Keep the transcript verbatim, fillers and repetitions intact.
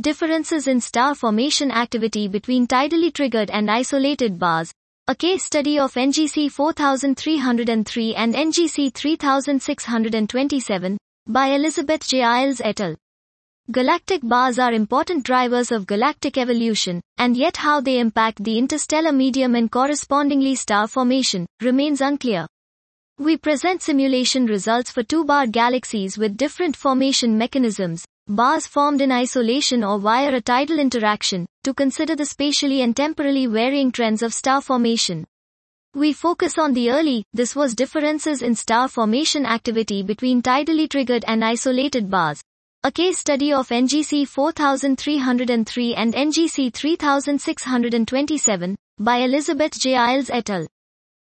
Differences in star formation activity between tidally triggered and isolated bars. A case study of N G C four three oh three and N G C three six two seven, by Elizabeth J. Iles et al. Galactic bars are important drivers of galactic evolution, and yet how they impact the interstellar medium and correspondingly star formation remains unclear. We present simulation results for two-bar galaxies with different formation mechanisms, bars formed in isolation or via a tidal interaction, to consider the spatially and temporally varying trends of star formation. We focus on the early, this was differences in star formation activity between tidally triggered and isolated bars. A case study of N G C four three oh three and N G C three six two seven, by Elizabeth J. Iles et al.